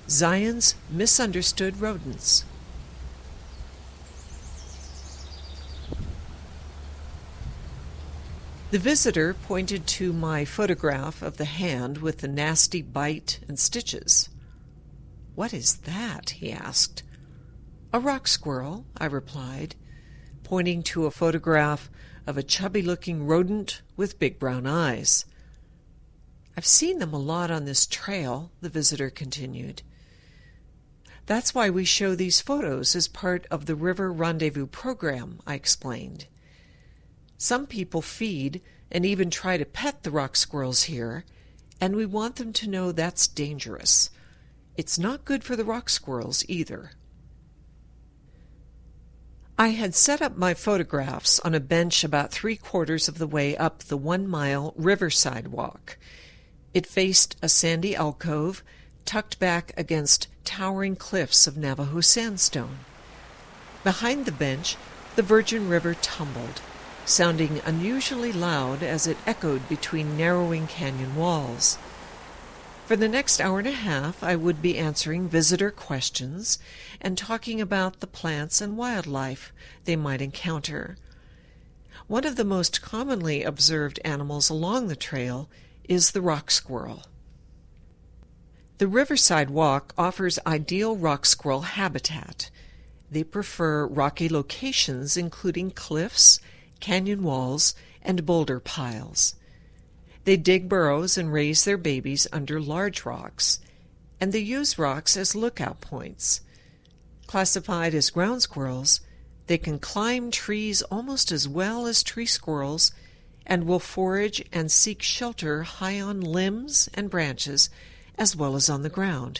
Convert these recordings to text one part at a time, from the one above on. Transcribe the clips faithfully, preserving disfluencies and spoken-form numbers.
Zion's Misunderstood Rodents. The visitor pointed to my photograph of the hand with the nasty bite and stitches. "What is that?" he asked. "A rock squirrel," I replied, pointing to a photograph of a chubby-looking rodent with big brown eyes. "I've seen them a lot on this trail," the visitor continued. "That's why we show these photos as part of the River Rendezvous program," I explained. "Some people feed and even try to pet the rock squirrels here, and we want them to know that's dangerous. It's not good for the rock squirrels either." I had set up my photographs on a bench about three-quarters of the way up the one-mile riverside walk. It faced a sandy alcove tucked back against towering cliffs of Navajo sandstone. Behind the bench, the Virgin River tumbled, sounding unusually loud as it echoed between narrowing canyon walls. For the next hour and a half, I would be answering visitor questions and talking about the plants and wildlife they might encounter. One of the most commonly observed animals along the trail is the rock squirrel. The Riverside Walk offers ideal rock squirrel habitat. They prefer rocky locations including cliffs, canyon walls, and boulder piles. They dig burrows and raise their babies under large rocks, and they use rocks as lookout points. Classified as ground squirrels, they can climb trees almost as well as tree squirrels and will forage and seek shelter high on limbs and branches as well as on the ground.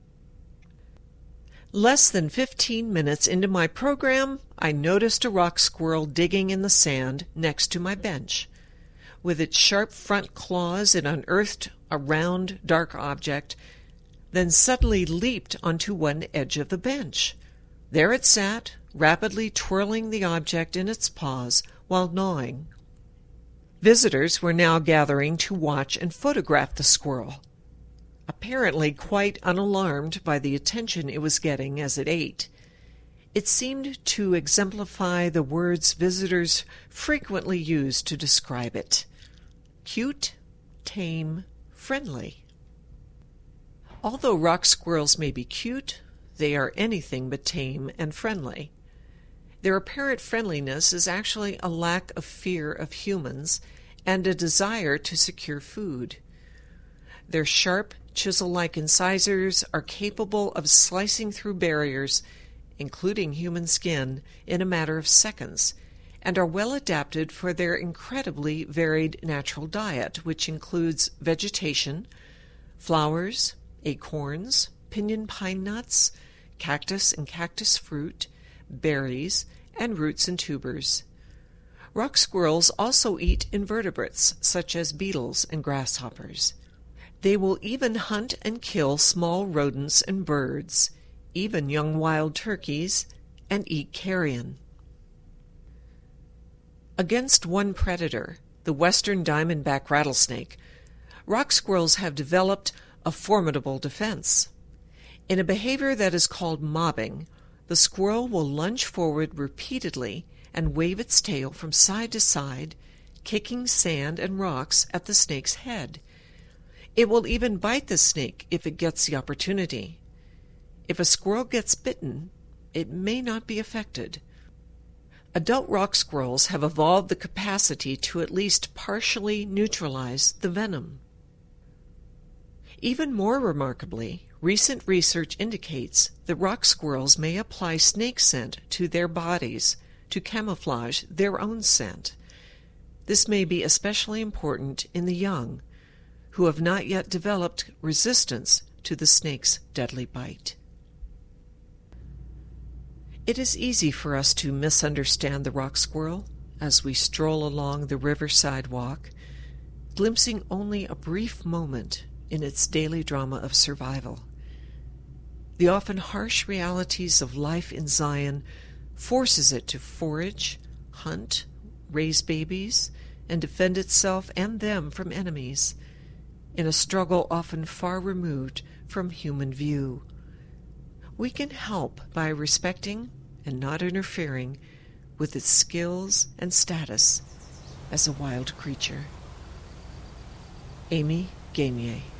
Less than fifteen minutes into my program, I noticed a rock squirrel digging in the sand next to my bench. With its sharp front claws, it unearthed a round, dark object, then suddenly leaped onto one edge of the bench. There it sat, rapidly twirling the object in its paws while gnawing. Visitors were now gathering to watch and photograph the squirrel, apparently quite unalarmed by the attention it was getting as it ate. It seemed to exemplify the words visitors frequently use to describe it: cute, tame, friendly. Although rock squirrels may be cute, they are anything but tame and friendly. Their apparent friendliness is actually a lack of fear of humans and a desire to secure food. Their sharp, chisel-like incisors are capable of slicing through barriers, including human skin, in a matter of seconds, and are well adapted for their incredibly varied natural diet, which includes vegetation, flowers, acorns, pinyon pine nuts, cactus and cactus fruit, berries, and roots and tubers. Rock squirrels also eat invertebrates, such as beetles and grasshoppers. They will even hunt and kill small rodents and birds, even young wild turkeys, and eat carrion. Against one predator, the western diamondback rattlesnake, rock squirrels have developed a formidable defense. In a behavior that is called mobbing, the squirrel will lunge forward repeatedly and wave its tail from side to side, kicking sand and rocks at the snake's head. It will even bite the snake if it gets the opportunity. If a squirrel gets bitten, it may not be affected. Adult rock squirrels have evolved the capacity to at least partially neutralize the venom. Even more remarkably, recent research indicates that rock squirrels may apply snake scent to their bodies to camouflage their own scent. This may be especially important in the young, who have not yet developed resistance to the snake's deadly bite. It is easy for us to misunderstand the rock squirrel as we stroll along the riverside walk, glimpsing only a brief moment in its daily drama of survival. The often harsh realities of life in Zion forces it to forage, hunt, raise babies, and defend itself and them from enemies, in a struggle often far removed from human view. we can help by respecting and not interfering with its skills and status as a wild creature. Amy Gaimier.